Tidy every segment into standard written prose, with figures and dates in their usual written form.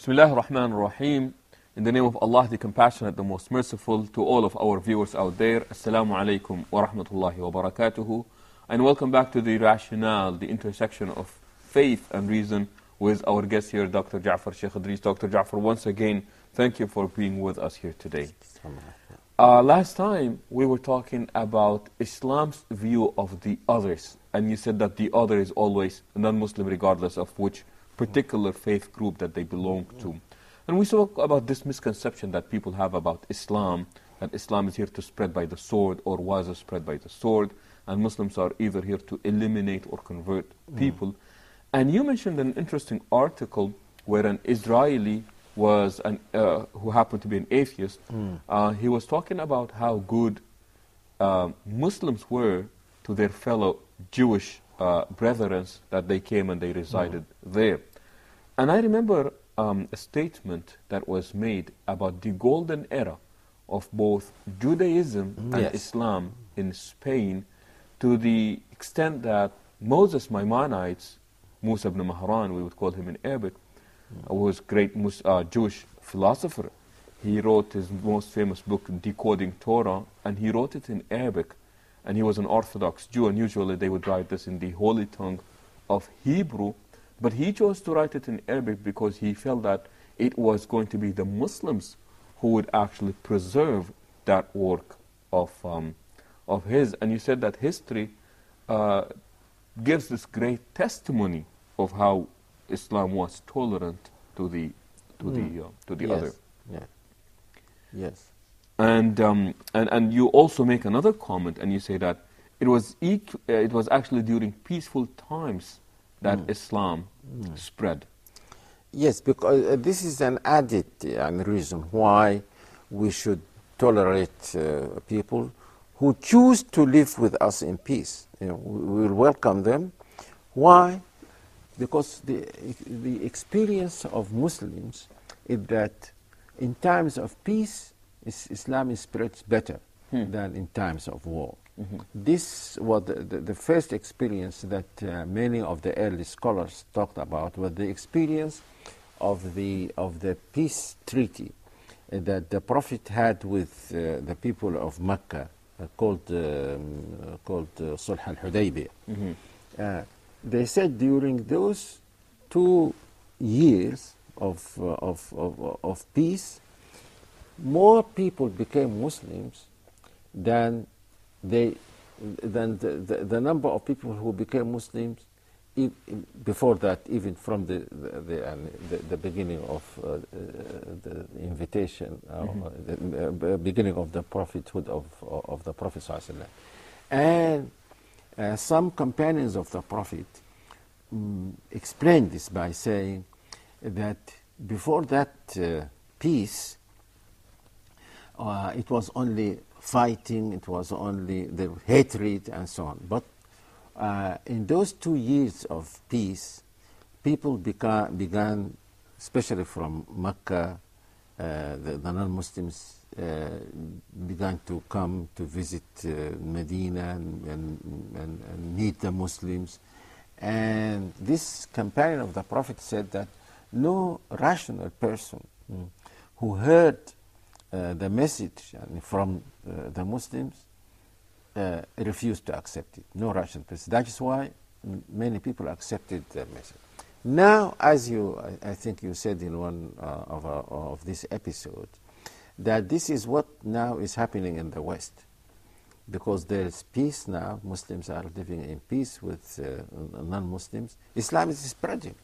Bismillah ar-Rahman ar-Rahim. In the name of Allah, the Compassionate, the Most Merciful, to all of our viewers out there, Assalamu alaikum wa rahmatullahi wa barakatuhu. And welcome back to the rationale, the intersection of faith and reason, with our guest here, Dr. Ja'far Sheikh Idris. Dr. Ja'far, once again, thank you for being with us here today. Last time, we were talking about Islam's view of the others, and you said that the other is always a non-Muslim regardless of which particular faith group that they belong to. And we spoke about this misconception that people have about Islam, that Islam is here to spread by the sword or was spread by the sword, and Muslims are either here to eliminate or convert people. And you mentioned an interesting article where an Israeli was who happened to be an atheist. He was talking about how good Muslims were to their fellow Jewish brethren, that they came and they resided there. And I remember a statement that was made about the golden era of both Judaism and Islam in Spain, to the extent that Moses Maimonides, Musa ibn Mahran, we would call him in Arabic, was a great Jewish philosopher. He wrote his most famous book, Decoding Torah, and he wrote it in Arabic. And he was an Orthodox Jew, and usually they would write this in the holy tongue of Hebrew. But he chose to write it in Arabic because he felt that it was going to be the Muslims who would actually preserve that work of his. And you said that history gives this great testimony of how Islam was tolerant to the other. Yes. And you also make another comment, and you say that it was actually during peaceful times that Islam spread. Yes, because this is an added reason why we should tolerate people who choose to live with us in peace. We will welcome them. Why? Because the experience of Muslims is that in times of peace, Islam spreads better than in times of war. This was the first experience that many of the early scholars talked about, was the experience of the peace treaty that the Prophet had with the people of Mecca, called Sulh al-Hudaybiyah. They said during those 2 years of peace, more people became Muslims than the number of people who became Muslims before that, even from the beginning of the invitation, the beginning of the prophethood of the Prophet ﷺ. And some companions of the Prophet explained this by saying that before that peace, it was only fighting, it was only the hatred and so on. But in those 2 years of peace, people began, especially from Mecca, the non-Muslims began to come to visit Medina and meet the Muslims. And this companion of the Prophet said that no rational person who heard the message from the Muslims refused to accept it. No rational person. That is why many people accepted the message. Now, as I think you said in one of this episode, that this is what now is happening in the West. Because there is peace now, Muslims are living in peace with non-Muslims. Islam is spreading.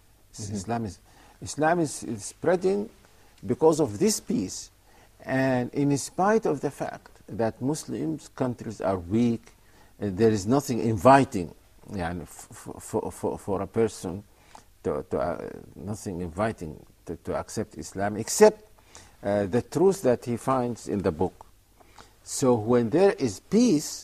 Islam is spreading because of this peace. And in spite of the fact that Muslim countries are weak, there is nothing inviting for a person nothing inviting to accept Islam, except the truth that he finds in the book. So when there is peace,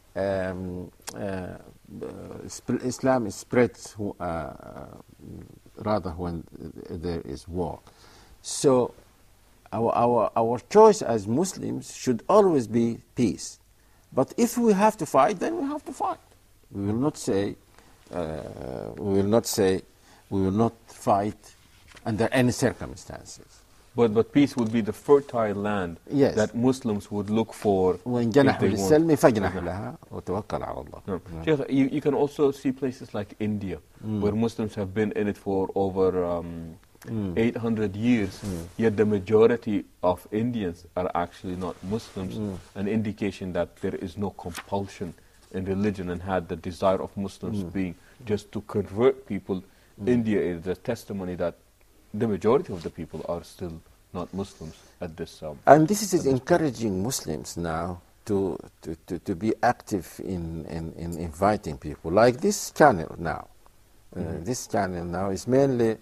Islam spreads rather when there is war. So our choice as Muslims should always be peace. But if we have to fight, then we have to fight. We will not say we will not fight under any circumstances. But peace would be the fertile land Yes. that Muslims would look for. وإن if جنحوا they want. للسلم فاجنح لها وتوكل على الله. No. Sheikh, you can also see places like India, where Muslims have been in it for over 800 years, yet the majority of Indians are actually not Muslims, an indication that there is no compulsion in religion, and had the desire of Muslims being just to convert people. India is a testimony that the majority of the people are still not Muslims at this And this is encouraging Muslims now to be active in inviting people. Like this channel now. This channel now is mainly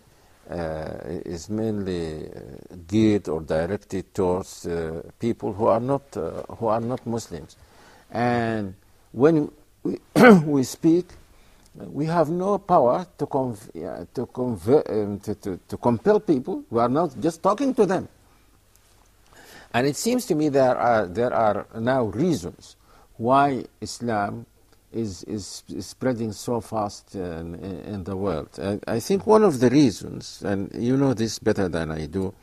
geared or directed towards people who are not Muslims. And when we speak, we have no power to compel people. We are not just talking to them. And it seems to me there are now reasons why Islam is spreading so fast in the world. I think one of the reasons, and you know this better than I do,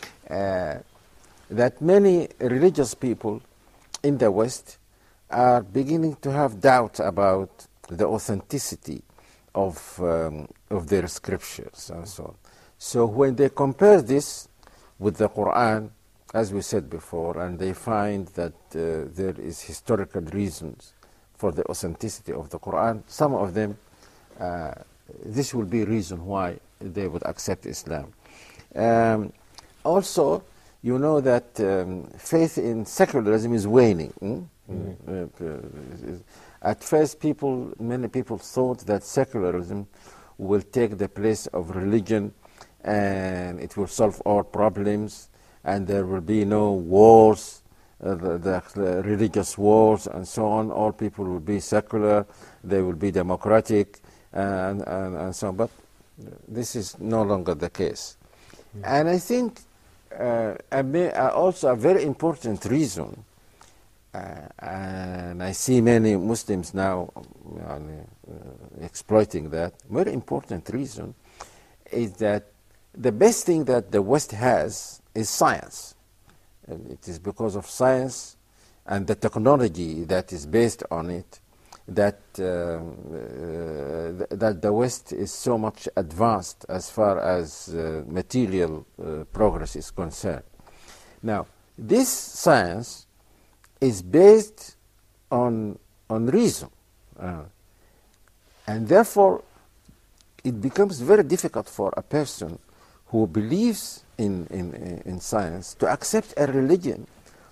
that many religious people in the West are beginning to have doubt about the authenticity of their scriptures and so on. So when they compare this with the Quran, as we said before, and they find that there is historical reasons for the authenticity of the Quran, some of them, this will be a reason why they would accept Islam. Also, you know that faith in secularism is waning. At first, many people thought that secularism will take the place of religion and it will solve all problems and there will be no wars, the religious wars and so on. All people will be secular, they will be democratic and so on. But this is no longer the case. And I think also a very important reason, and I see many Muslims now exploiting that, very important reason is that the best thing that the West has is science. And it is because of science and the technology that is based on it that that the West is so much advanced as far as material progress is concerned. Now, this science is based on reason, and therefore it becomes very difficult for a person who believes in science to accept a religion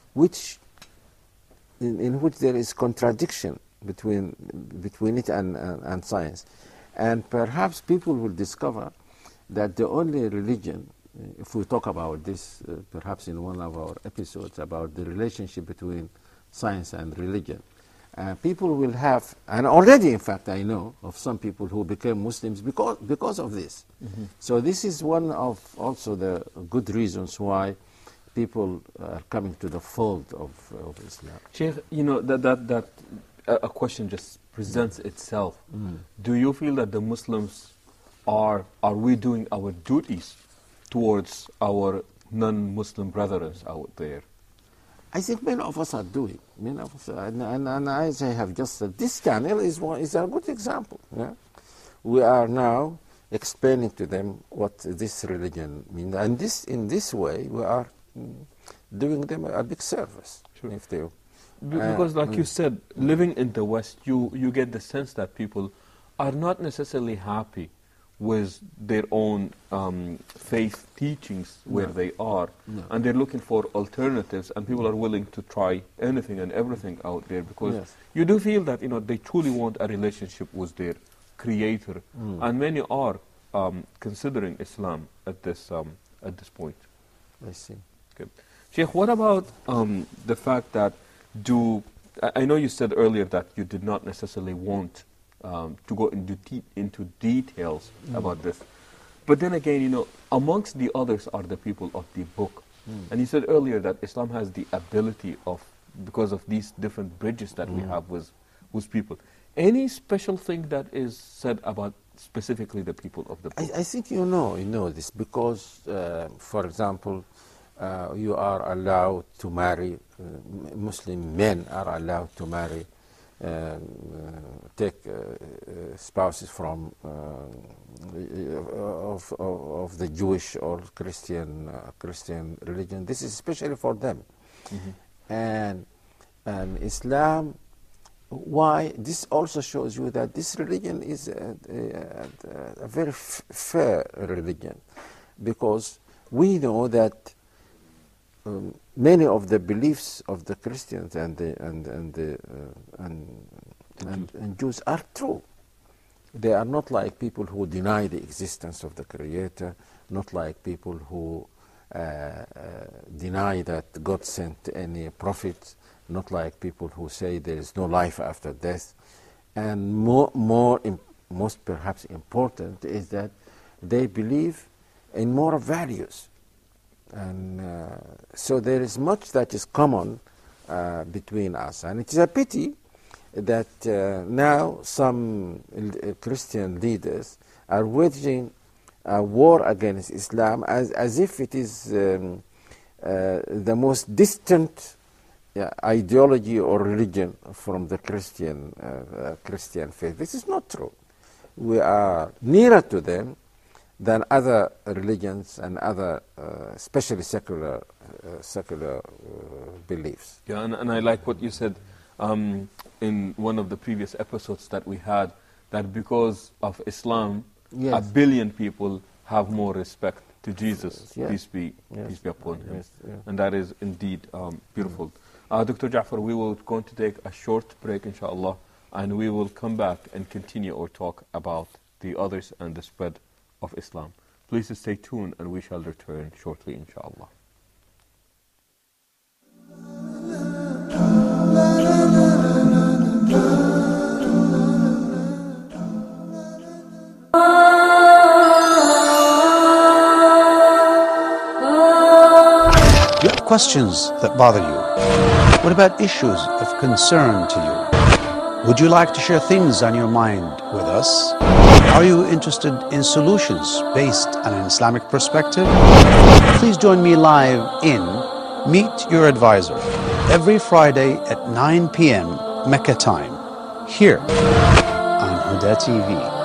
in which there is contradiction between it and science. And perhaps people will discover that the only religion, if we talk about this perhaps in one of our episodes about the relationship between science and religion, people will have, and already in fact I know of some people who became Muslims because of this. So this is one of also the good reasons why people are coming to the fold of Islam. Sheikh, you know, that a question just presents itself. Do you feel that the Muslims are we doing our duties towards our non-Muslim brothers out there? I think many of us are doing. Many of us are, and as I have just said, this channel is a good example. Yeah? We are now explaining to them what this religion means, and in this way we are doing them a big service. Sure. If they, because like you said, living in the West, you get the sense that people are not necessarily happy with their own faith teachings where they are, and they're looking for alternatives, and people are willing to try anything and everything out there because you do feel that they truly want a relationship with their Creator, and many are considering Islam at this point. I see. Okay. Sheikh, what about the fact that I know you said earlier that you did not necessarily want to go into details about this. But then again, amongst the others are the people of the book. And you said earlier that Islam has the ability of, because of these different bridges that we have with with people. Any special thing that is said about specifically the people of the book? I think you know this because, for example, you are allowed to marry, Muslim men are allowed to marry, take spouses from of the Jewish or Christian religion. This is especially for them. And Islam, why? This also shows you that this religion is a very fair religion, because we know that many of the beliefs of the Christians and Jews are true. They are not like people who deny the existence of the Creator, not like people who deny that God sent any prophets, not like people who say there is no life after death. And most perhaps important is that they believe in moral values. And so there is much that is common between us. And it is a pity that now some Christian leaders are waging a war against Islam as if it is the most distant ideology or religion from the Christian faith. This is not true. We are nearer to them than other religions and other, especially secular beliefs. Yeah, and I like what you said in one of the previous episodes that we had, that because of Islam, Yes. 1 billion people have more respect to Jesus, Yes. peace be upon him. Yes, yeah. And that is indeed beautiful. Dr. Ja'far, we will going to take a short break, inshallah, and we will come back and continue our talk about the others and the spread of Islam. Please stay tuned, and we shall return shortly, inshallah. You have questions that bother you. What about issues of concern to you? Would you like to share things on your mind with us? Are you interested in solutions based on an Islamic perspective? Please join me live in Meet Your Advisor every Friday at 9 p.m. Mecca time, here on Huda TV.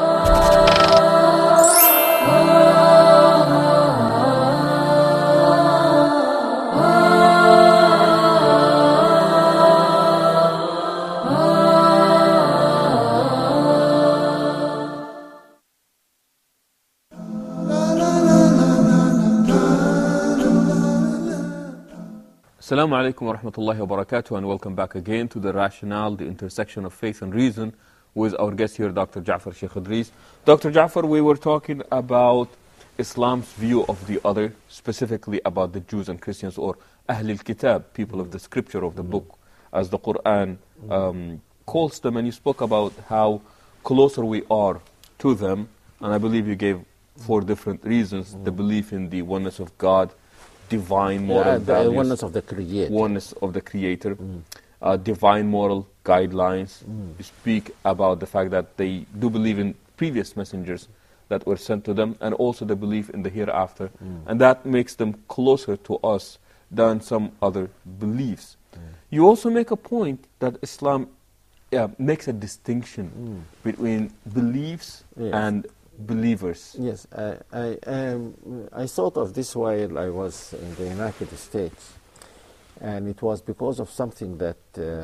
Assalamu alaikum wa rahmatullahi wa barakatuh, and welcome back again to The Rationale, the intersection of faith and reason, with our guest here, Dr. Ja'far Sheikh Idris. Dr. Ja'far, we were talking about Islam's view of the other, specifically about the Jews and Christians, or Ahl al-Kitab, people of the scripture of the book, as the Quran calls them, and you spoke about how closer we are to them, and I believe you gave 4 different reasons: the belief in the oneness of God, divine moral values, the oneness of the Creator. Oneness of the Creator, divine moral guidelines. You speak about the fact that they do believe in previous messengers that were sent to them, and also the belief in the hereafter. And that makes them closer to us than some other beliefs. You also make a point that Islam makes a distinction between beliefs and believers. Yes, I thought of this while I was in the United States, and it was because of something that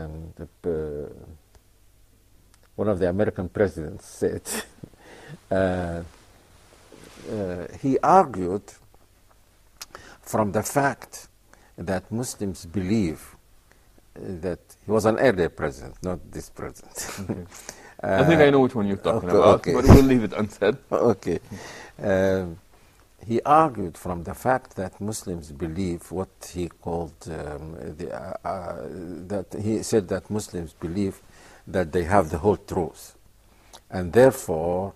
one of the American presidents said. He argued from the fact that Muslims believe that he was an earlier president, not this president. Okay. I think I know which one you're talking about, okay. but we'll leave it unsaid. Okay. He argued from the fact that Muslims believe what he called, that he said that Muslims believe that they have the whole truth. And therefore,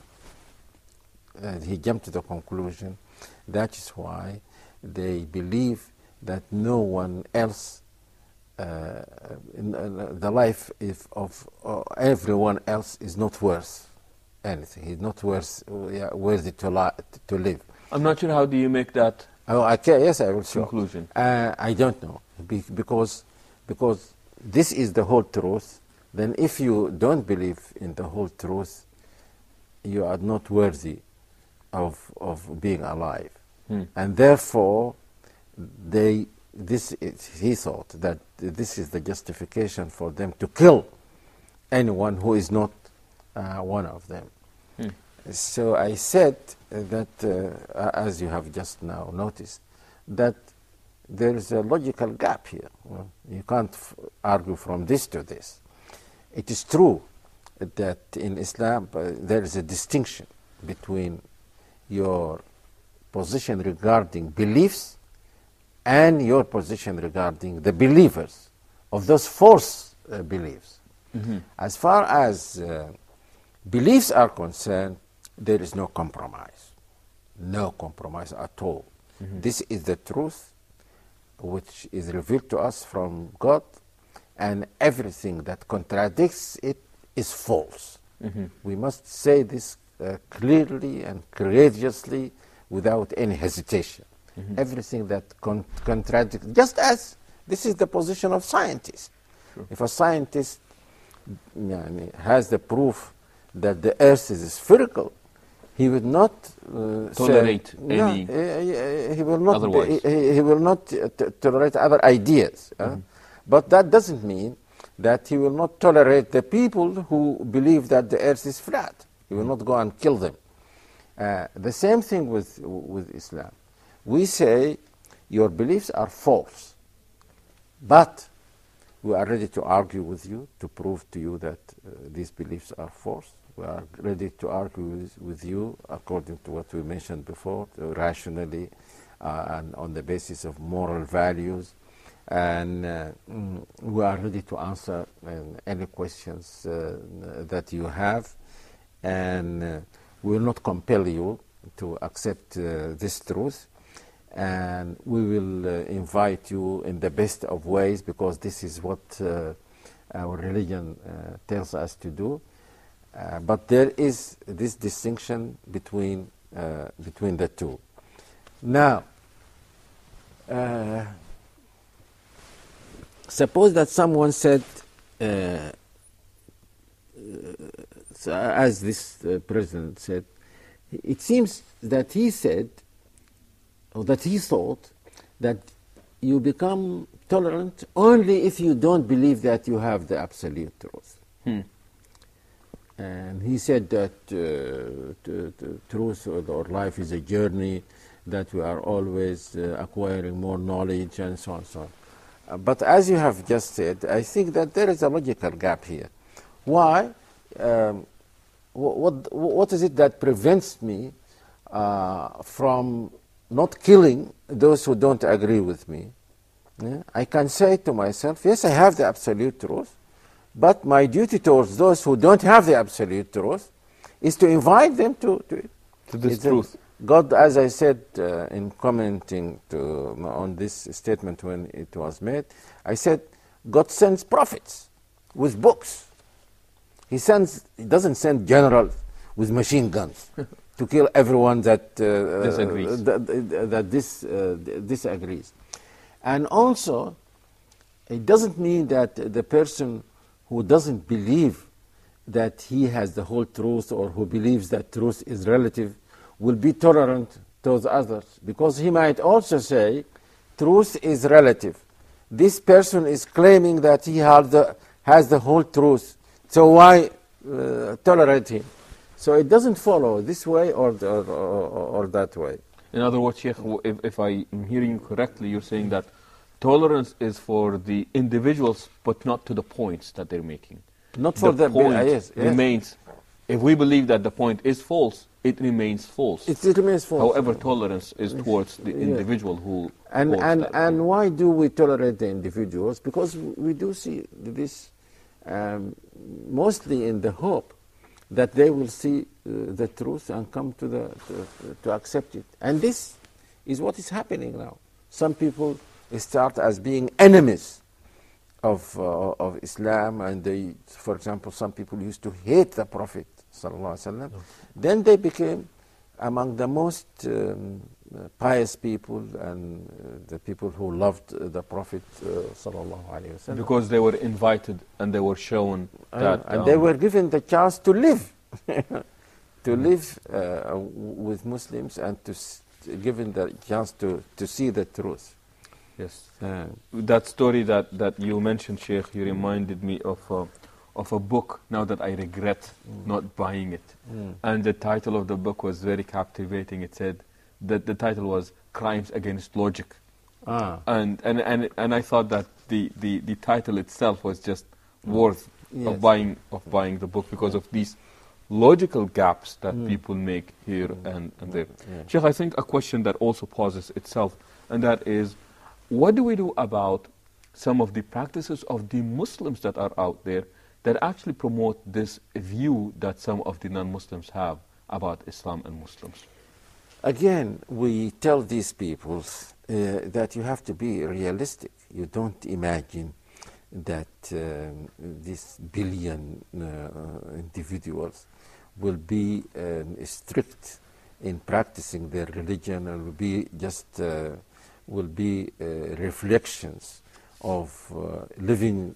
he jumped to the conclusion that is why they believe that no one else the life of everyone else is not worth anything. He's not worthy to live. I'm not sure how do you make that Yes, I will show. conclusion. I don't know, because this is the whole truth. Then if you don't believe in the whole truth, you are not worthy of being alive. And therefore, he thought that this is the justification for them to kill anyone who is not one of them. So I said that, as you have just now noticed, that there is a logical gap here. Well, you can't argue from this to this. It is true that in Islam there is a distinction between your position regarding beliefs and your position regarding the believers of those false beliefs. As far as beliefs are concerned, there is no compromise. No compromise at all. This is the truth which is revealed to us from God, and everything that contradicts it is false. We must say this clearly and courageously without any hesitation. Everything that contradicts, just as this is the position of scientists. If a scientist has the proof that the earth is spherical, he would not tolerate any. He will not. Otherwise. He will not tolerate other ideas. But that doesn't mean that he will not tolerate the people who believe that the earth is flat. He will not go and kill them. The same thing with Islam. We say your beliefs are false, but we are ready to argue with you to prove to you that these beliefs are false. We are ready to argue with you according to what we mentioned before, rationally and on the basis of moral values. And we are ready to answer any questions that you have. And we will not compel you to accept this truth. And we will invite you in the best of ways, because this is what our religion tells us to do. But there is this distinction between the two. Now, suppose that someone said, as this president said, it seems that he said, or that he thought, that you become tolerant only if you don't believe that you have the absolute truth. And he said that truth or life is a journey, that we are always acquiring more knowledge and so on and so on. But as you have just said, I think that there is a logical gap here. Why? What is it that prevents me from not killing those who don't agree with me? I can say to myself, yes, I have the absolute truth, but my duty towards those who don't have the absolute truth is to invite them to this truth. God, as I said in commenting on this statement when it was made, I said, God sends prophets with books. He doesn't send generals with machine guns to kill everyone that disagrees. And also, it doesn't mean that the person who doesn't believe that he has the whole truth, or who believes that truth is relative, will be tolerant to the others, because he might also say truth is relative. This person is claiming that he has the whole truth, so why tolerate him? So it doesn't follow this way or that way. In other words, Sheikh, if I am hearing you correctly, you're saying that tolerance is for the individuals, but not to the points that they're making. Not for the point yes. remains. If we believe that the point is false, it remains false. It remains false. However, tolerance is towards the individual who and why do we tolerate the individuals? Because we do see this mostly in the hope that they will see the truth and come to accept it. And this is what is happening now. Some people start as being enemies of Islam, and they, for example, some people used to hate the Prophet sallallahu alaihi wasallam. Then they became among the most pious people and the people who loved the Prophet sallallahu alaihi wasallam. Because they were invited and they were shown that... and they were given the chance to live, to live with Muslims, and given the chance to see the truth. Yes. That story that you mentioned, Sheikh, you reminded me of a book now that I regret not buying it. And the title of the book was very captivating. It said that the title was Crimes Against Logic. And I thought that the title itself was just worth of buying the book because of these logical gaps that people make here and there. Sheikh, I think a question that also poses itself, and that is, what do we do about some of the practices of the Muslims that are out there that actually promote this view that some of the non-Muslims have about Islam and Muslims? Again, we tell these people that you have to be realistic. You don't imagine that these billion individuals will be strict in practicing their religion, and will be just reflections of living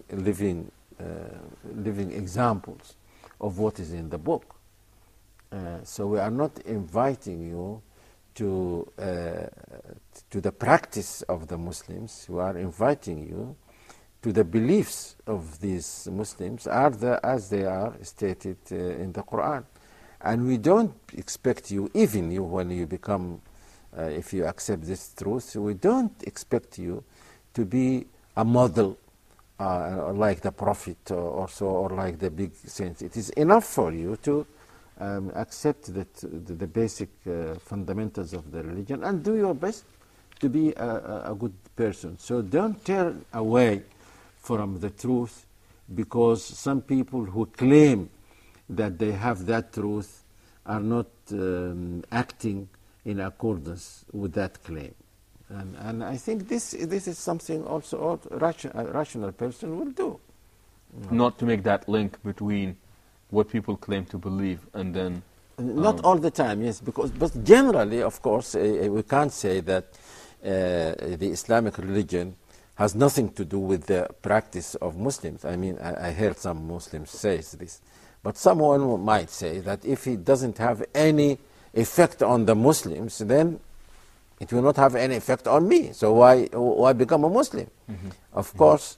examples of what is in the book. So we are not inviting you to the practice of the Muslims. We are inviting you to the beliefs of these Muslims as they are stated in the Quran. And we don't expect you, even you, when you become, if you accept this truth, we don't expect you to be a model like the Prophet or so, or like the big saints. It is enough for you to accept the basic fundamentals of the religion and do your best to be a good person. So don't turn away from the truth because some people who claim that they have that truth are not acting in accordance with that claim. And I think this is something also a rational person will do. Not to make that link between what people claim to believe and then... Not all the time, yes, but generally, of course, we can't say that the Islamic religion has nothing to do with the practice of Muslims. I mean, I heard some Muslims say this, but someone might say that if it doesn't have any effect on the Muslims, then it will not have any effect on me. So why become a Muslim? Of course,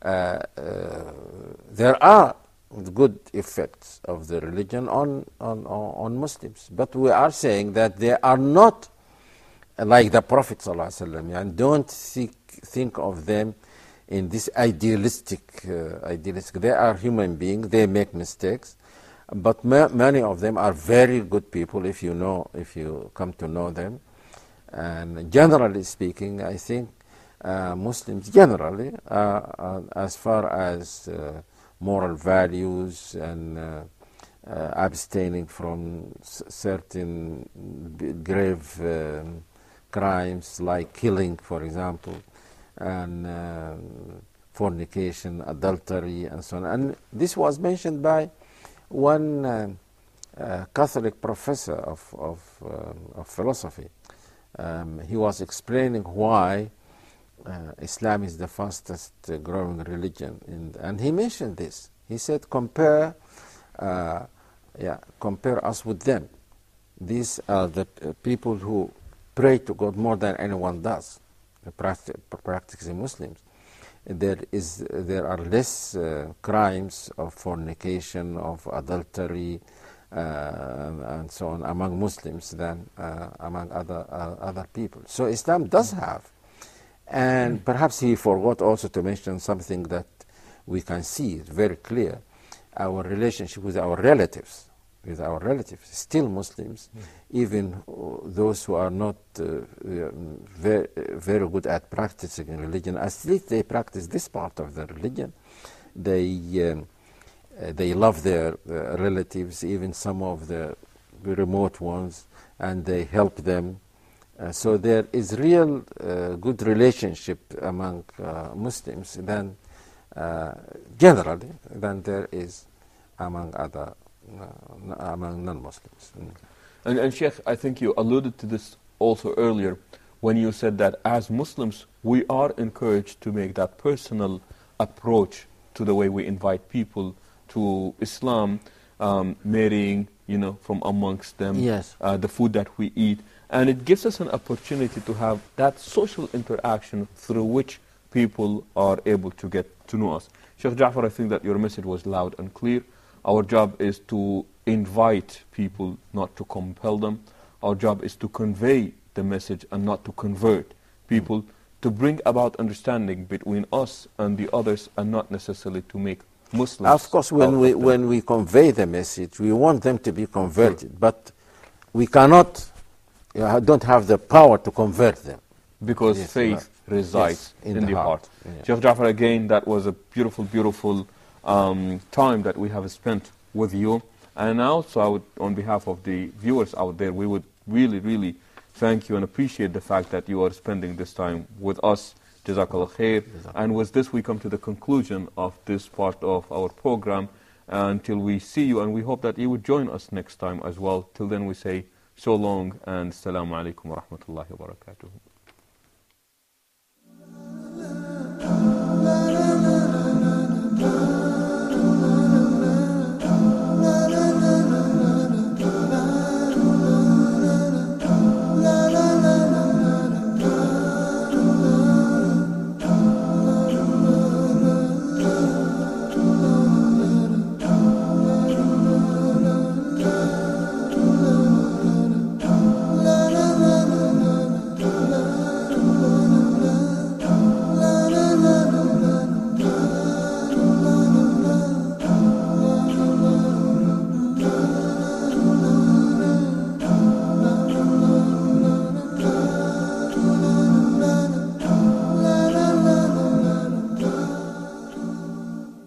there are good effects of the religion on Muslims, but we are saying that they are not like the Prophet ﷺ, and don't think of them in this idealistic. They are human beings. They make mistakes, but many of them are very good people if you come to know them. And generally speaking, I think Muslims generally, as far as moral values and abstaining from certain grave crimes like killing, for example, and fornication, adultery, and so on. And this was mentioned by one Catholic professor of philosophy. He was explaining why Islam is the fastest growing religion, and he mentioned this. He said, compare us with them. These are the people who pray to God more than anyone does, practicing Muslims. There are less crimes of fornication, of adultery, and so on among Muslims than among other people. So Islam does have, and perhaps he forgot also to mention something that we can see very clear: our relationship with our relatives. Still Muslims, even those who are not very good at practicing religion, at least they practice this part of the religion. They love their relatives, even some of the remote ones, and they help them. So there is real good relationship among Muslims than generally than there is among among non-Muslims. And Sheikh, I think you alluded to this also earlier when you said that as Muslims, we are encouraged to make that personal approach to the way we invite people to Islam, marrying, from amongst them, Yes. The food that we eat. And it gives us an opportunity to have that social interaction through which people are able to get to know us. Sheikh Ja'far, I think that your message was loud and clear. Our job is to invite people, not to compel them. Our job is to convey the message and not to convert people, to bring about understanding between us and the others, and not necessarily to make Muslims. Of course, when we convey the message, we want them to be converted, but we cannot, don't have the power to convert them. Because Yes, faith resides in the heart. Yeah. Sheikh Ja'far, again, that was a beautiful, beautiful time that we have spent with you. And also, I would, on behalf of the viewers out there, we would really, really thank you and appreciate the fact that you are spending this time with us. Jazakallah khair. And with this, we come to the conclusion of this part of our program. Until we see you, and we hope that you would join us next time as well. Till then, we say so long and Assalamu alaikum wa rahmatullahi wa barakatuh.